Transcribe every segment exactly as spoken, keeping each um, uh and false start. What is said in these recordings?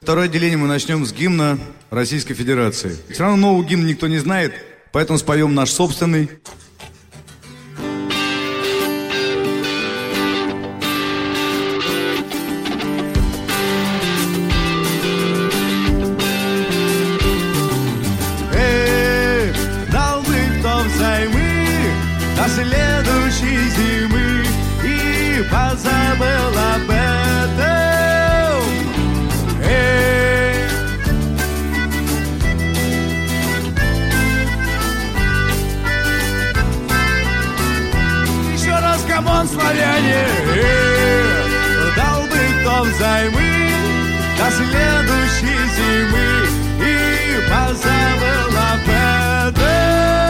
Второе отделение мы начнем с гимна Российской Федерации. Все равно новый гимн никто не знает, поэтому споем наш собственный. Эх, дал бы кто взаймы до следующей зимы и позабыл об этом. Камон, славяне, дал бы кто взаймы до следующей зимы и позабыл об этом.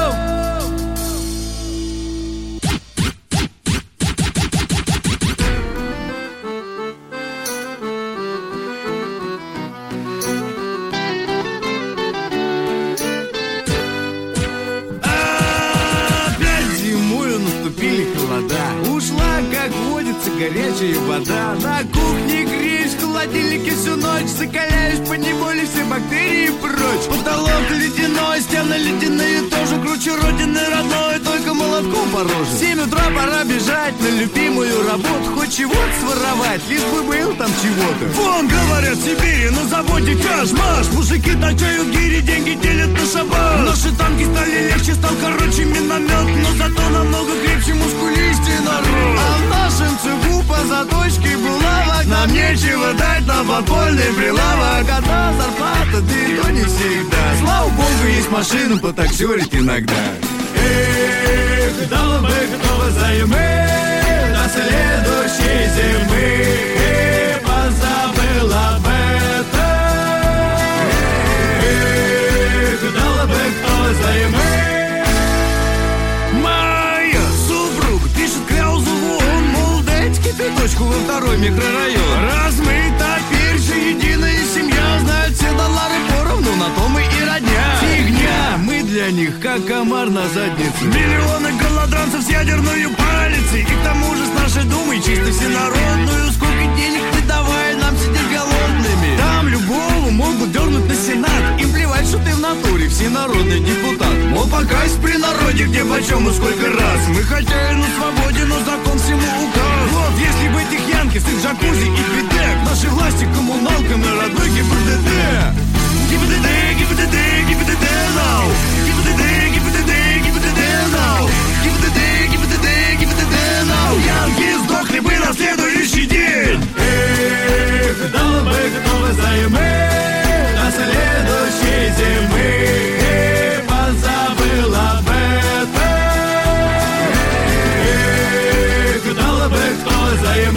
Ушла, как водится, горячая вода. На кухне греешь, в холодильнике всю ночь. Закаляешь поневоле все бактерии прочь. Потолок ледяной, стены ледяные тоже. Круче родины родной, только молотком по роже. В семь утра пора бежать на любимую работу. Хоть чего-то своровать, лишь бы был там чего-то. Вон, говорят, в Сибири на заводе каш-маш. Мужики точают гири, деньги делят на шабаш. Наши танки стали легче, стал короче миномет. Но зато намного крепче мускулистый народ. А в нашем цеху по заточке булавок нам нечего дать на подпольный прилавок. Одна зарплата, да и то не всегда. Слава богу, есть машина потаксерить иногда. Эх, дал бы кто взаймы до следующей зимы и позабыл об этом. Эх, дал бы кто взаймы. Точку во второй микрорайон. Раз мы теперь же единая семья, знают все доллары поровну, на том и и родня. Фигня, мы для них как комар на заднице. Миллионы голодранцев с ядерной палицей. И к тому же с нашей думой чисто всенародную. Сколько денег ты давай нам сидеть голодными. Там любого могут дернуть на сенат. Им плевать, что ты в натуре всенародный депутат. Мол, покайся при народе, где почем и сколько раз. Мы хотя и на свободе, но закон всему указ. Вот, если бы этих янки с их джакузи и бедек, наши власти коммуналками родной ГИБДД. ГИБДД, ГИБДД, ГИБДД now. ГИБДД, ГИБДД, ГИБДД now. ГИБДД, ГИБДД, ГИБДД now. Янки сдохли бы на следующий день. Эх, дал бы кто взаймы до следующей зимы и позабыл об этом. Эх, дал бы кто взаймы.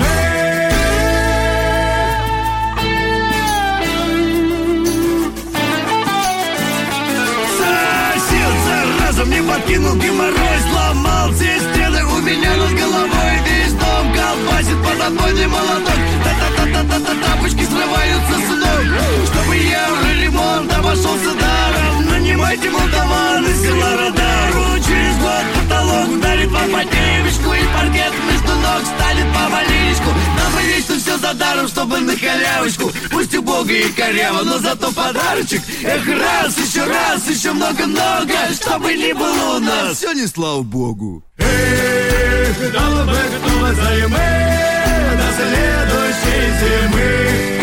Мне подкинул геморрой, сломал все стены у меня над головой. Весь дом колбасит под отбойный молоток. Та-та-та-та-та-та, тапочки срываются с ног. Чтобы евро-ремонт обошелся даром, нанимайте молдаван из села Радару. Через год потолок ударит вам по девочку, и паркет между ног станет помаленечку. Нам бы вечно все за даром, чтобы на халявочку. Пусть убого и коряво, но зато подарочек. Эх, раз, еще раз, еще много-много, чтобы не было у нас все не слава богу. Эх, дал бы кто взаймы до следующей зимы